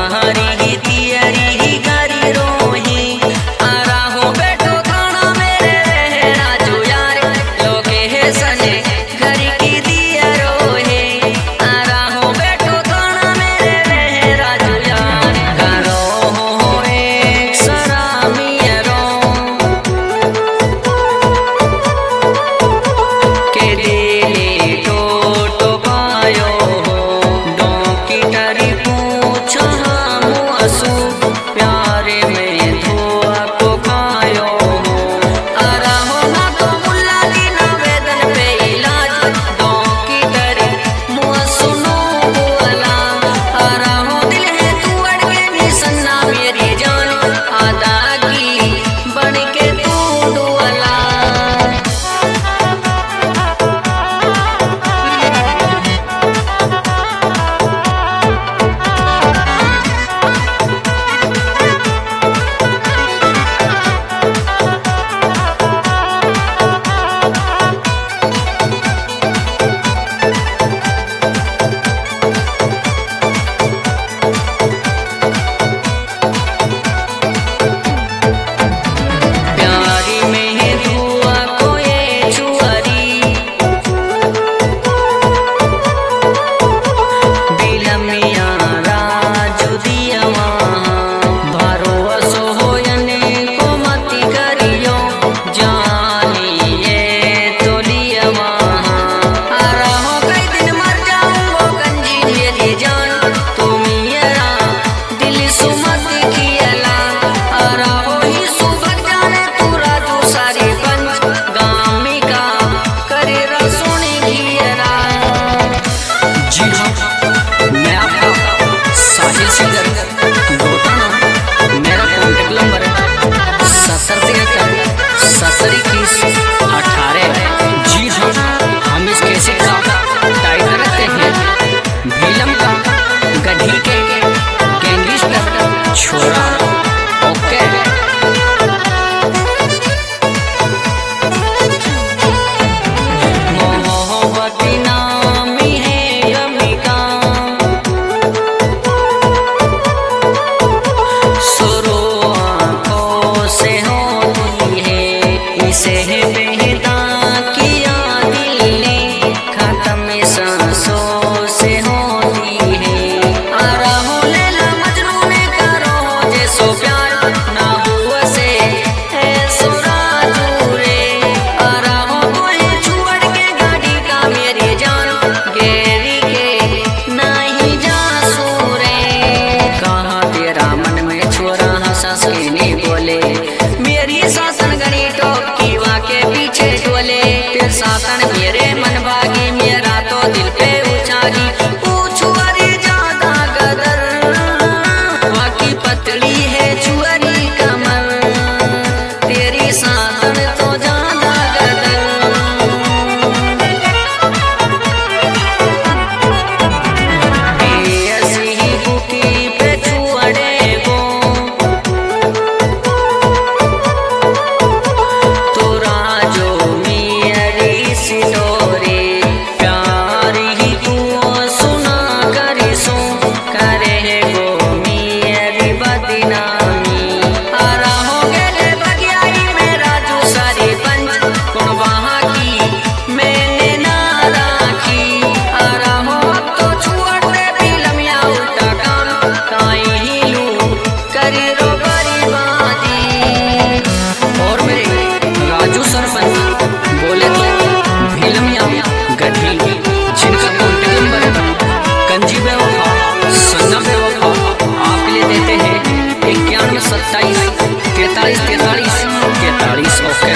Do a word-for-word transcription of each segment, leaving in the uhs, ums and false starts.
बाहरी तियरी गारी रोही आरा हो बैठो खाना मेरे रहे राजू यार लोगे है सने घर की दिया रोहे आरा हो बैठो खाना मेरे रहे राजू यार करो हो एक सरामियरो के दिले टोटो पायो हो डोंकी डरी पूछो हम असू प्यारे में धुआ को खायो हो आरा हो ना तो मुल्ला की ना वेदन पे इलाज डोंकी डरी मुआ सुनो बोला आरा हो दिल है तू अड़के निसन्ना मेरी जान आदा की बन के तू डुअला प्यारी में धुआ को ये छुअरी बिलमिया राजू दिया वहाँ भरोसो होयने को मती करियो जानी ये तो लिया वहाँ आरा हो कई दिन मर जाऊंगो गंजी मेरी जान तुम मेरा दिल सुमत खियला आरा हो ही सुबह जाने पूरा तू सारी पंच गामी का करे रसोनी घियला। जी हाँ, मैं आपका साहिल सिंगर गोटाना मेरा कॉन्टेक्ट नंबर सत्तर तिहत्तर सत्तर इक्कीस अठारह। जी हाँ, हम इस कैसेट का टाइटल रखते हैं भीलम का गढ़ी के गैंगस्टर छोरा। ओके मोहब्बती नामी है यमिका शुरू आँखों से होती है इसे बेहदा किया दिल ने खत्म सांसों से होती है आरा हो लैला मजनू ने करो जैसो प्यार ना हुआ से ऐसो राजू रे आरा हो कोई छुअड़ के गाड़ी का मेरी जान गेरी के नहीं जासू रे कहाँ तेरा मन में छोरा हंस के नहीं बोले मेरी सासन गणी टोकी वाके पीछे डोले फिर सासन मेरे मन भागी मेरा तो दिल पे उछाली पूछुअरी ज्यादा गदर वाकी पतली है छुअरी कमर तेरी सासन तो ज्यादा गदर ऐसी ही बुकी पे छुअड़े को तोरा जो मेरी सिटोरे प्यारी ही तू सुना करी सो करे गो मेरी बदनामी आरा हो गए बगियाई मेरा जो सारी पंच कौन वहाँ की मैंने ना राखी आरा हो अब तो छुअड़ते बिलमिया उल्टा काम काई ही लू करी रो बर्बादी। और मेरे राजू सरपंच बोले तो भीलमिया गढ़ी जिनका कॉन्टेक्ट नंबर कंजी बेवफा सन्ना बेवफा आपके लिए देते हैं इक्यानवे सत्ताईस तैतालीस तैतालीस तैतालीस। ओके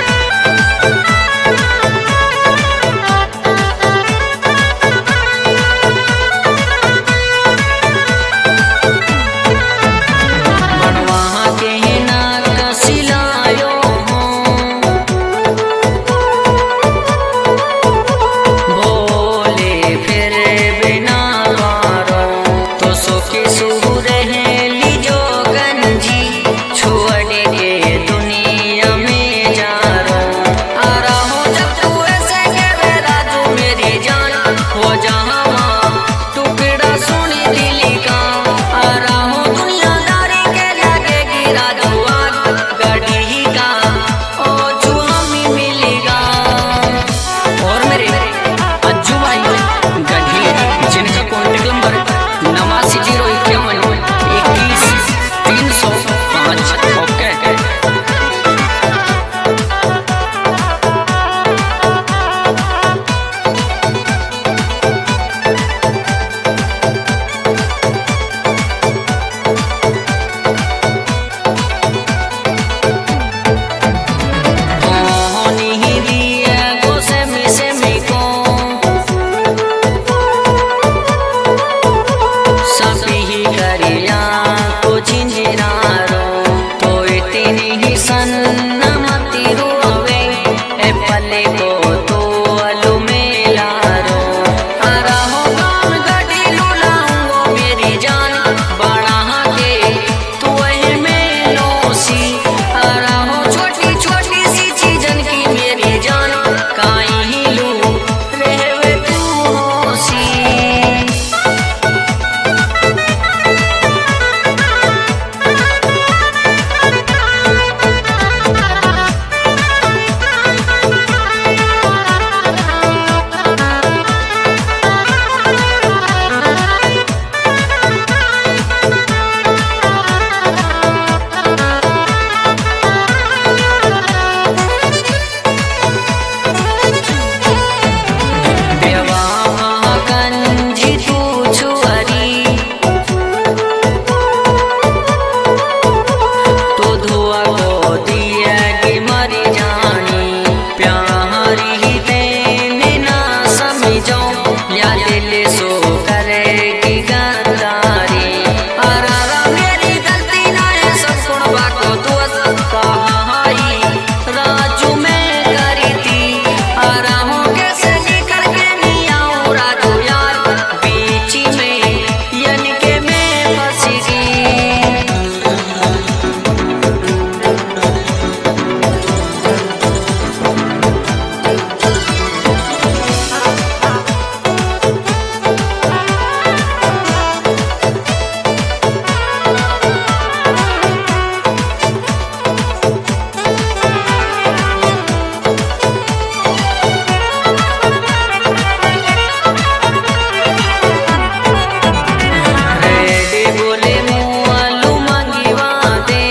बनवा के ना कसिलायो हो बोले फिर बिना मारो तो सो के सूर है लीजो गंजी छुअड़े के दुनिया में जा रो आरा हो जब तू ऐसे के मेरा तू मेरी जान हो जहाँ टुकड़ा सुनी दिल का आरा बोले मुआलू मंगवा दे।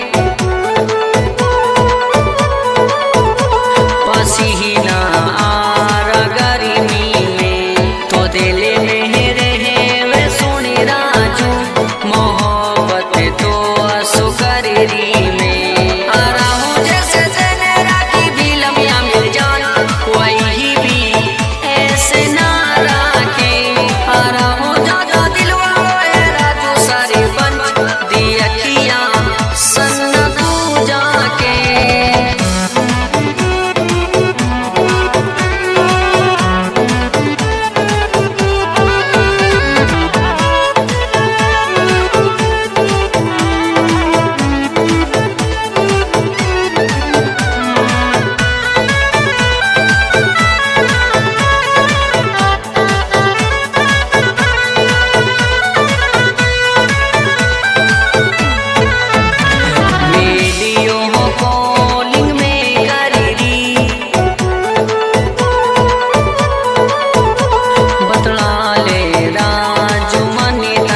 पसीना आरा गर्मी में तो दिल में रहे वे सोने राजू मोह